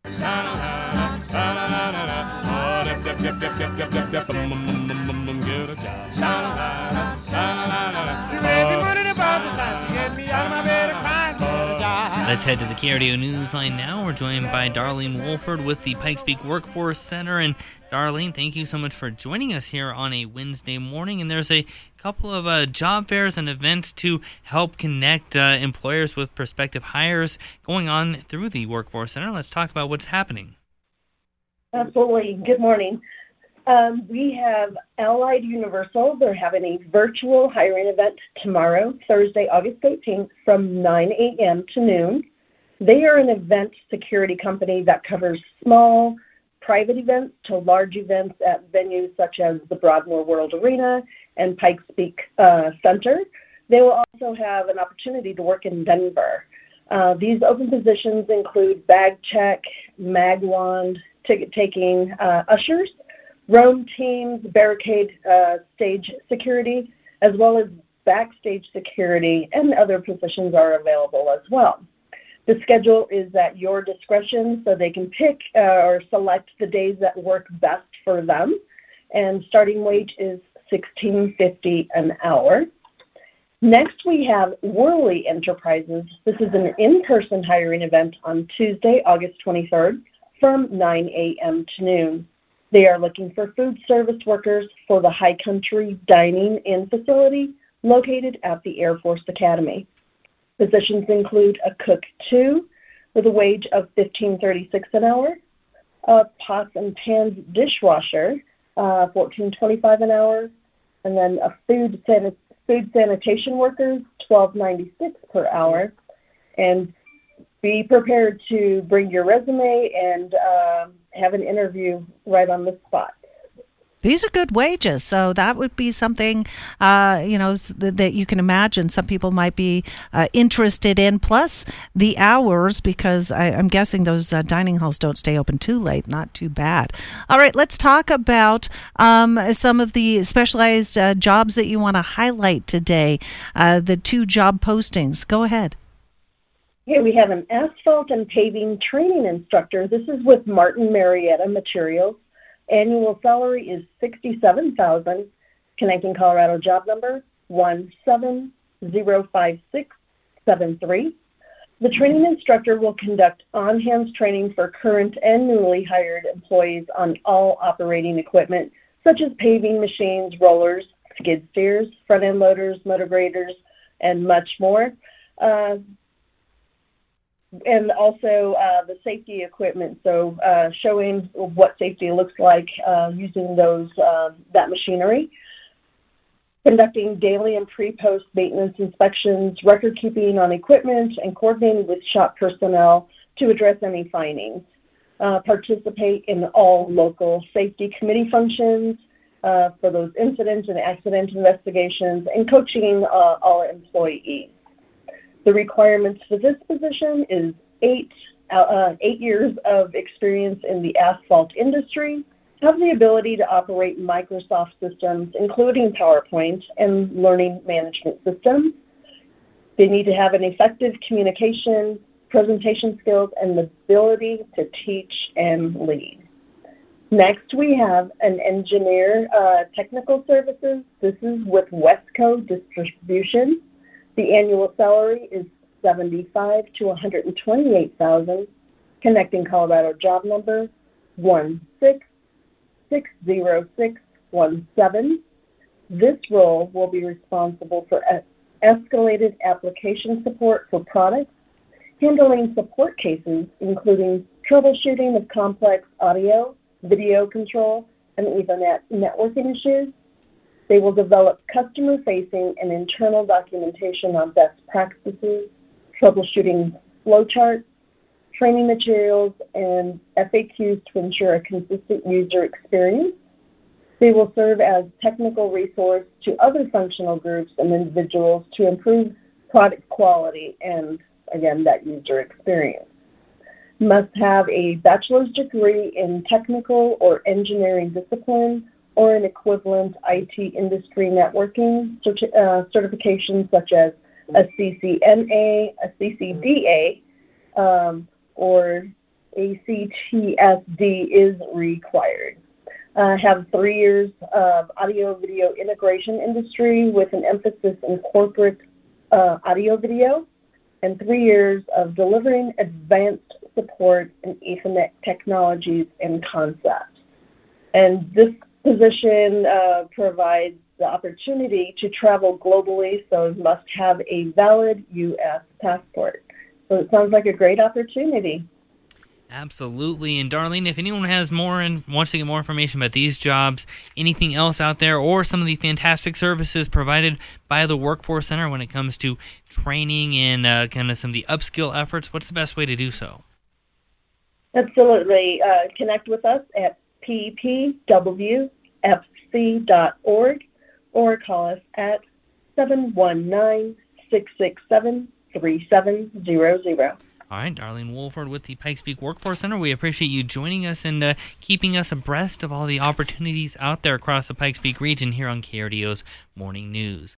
Sha-la-la-la, sha-la-la-la-la. Oh, dip, dip, dip, dip, dip, dip, dip, dip, get a job. Sha-la-la-la, sha-la-la-la. You made me put it about this time to get me out of my bed and crying for a job. Let's head to the KRDO Newsline now. We're joined by Darlene Wolford with the Pikes Peak Workforce Center. And Darlene, thank you so much for joining us here on a Wednesday morning. And there's a couple of job fairs and events to help connect employers with prospective hires going on through the Workforce Center. Let's talk about what's happening. Absolutely. Good morning. We have Allied Universal. They're having a virtual hiring event tomorrow, Thursday, August 18th, from 9 a.m. to noon. They are an event security company that covers small, private events to large events at venues such as the Broadmoor World Arena and Pikes Peak Center. They will also have an opportunity to work in Denver. These open positions include bag check, mag wand, ticket taking, ushers, roam teams, barricade stage security, as well as backstage security, and other positions are available as well. The schedule is at your discretion, so they can pick or select the days that work best for them. And starting wage is $16.50 an hour. Next, we have Worley Enterprises. This is an in-person hiring event on Tuesday, August 23rd, from 9 a.m. to noon. They are looking for food service workers for the High Country Dining In facility located at the Air Force Academy. Positions include a cook 2 with a wage of $15.36 an hour, a pots and pans dishwasher, $14.25 an hour, and then a food sanitation worker, $12.96 per hour. And be prepared to bring your resume and have an interview right on the spot. These are good wages, so that would be something, that you can imagine some people might be interested in, plus the hours, because I'm guessing those dining halls don't stay open too late. Not too bad. All right, let's talk about some of the specialized jobs that you want to highlight today, the 2 job postings. Go ahead. Here we have an asphalt and paving training instructor. This is with Martin Marietta Materials. Annual salary is $67,000. Connecting Colorado job number 1705673. The training instructor will conduct on-hands training for current and newly hired employees on all operating equipment, such as paving machines, rollers, skid steers, front-end loaders, motor graders, and much more. And also the safety equipment, so showing what safety looks like using that machinery. Conducting daily and pre-post maintenance inspections, record keeping on equipment, and coordinating with shop personnel to address any findings. Participate in all local safety committee functions for those incident and accident investigations, and coaching all employees. The requirements for this position is 8 years of experience in the asphalt industry, have the ability to operate Microsoft systems, including PowerPoint and learning management systems. They need to have an effective communication, presentation skills, and the ability to teach and lead. Next, we have an engineer technical services. This is with Westco Distribution. The annual salary is $75,000 to $128,000. Connecting Colorado job number 16-60617. This role will be responsible for escalated application support for products, handling support cases, including troubleshooting of complex audio, video control, and Ethernet networking issues. They will develop customer-facing and internal documentation on best practices, troubleshooting flowcharts, training materials, and FAQs to ensure a consistent user experience. They will serve as technical resource to other functional groups and individuals to improve product quality and, again, that user experience. Must have a bachelor's degree in technical or engineering discipline or an equivalent IT industry networking certification such as a CCNA, a CCDA, or ACTSD is required. Have 3 years of audio-video integration industry with an emphasis in corporate audio-video, and 3 years of delivering advanced support in Ethernet technologies and concepts. And this position provides the opportunity to travel globally, so must have a valid U.S. passport. So it sounds like a great opportunity. Absolutely. And Darlene, if anyone has more and wants to get more information about these jobs, anything else out there, or some of the fantastic services provided by the Workforce Center when it comes to training and kind of some of the upskill efforts, what's the best way to do so? Absolutely. Connect with us at ppwfc.org or call us at 719-667-3700. All right, Darlene Wolford with the Pikes Peak Workforce Center. We appreciate you joining us and keeping us abreast of all the opportunities out there across the Pikes Peak region here on KRDO's Morning News.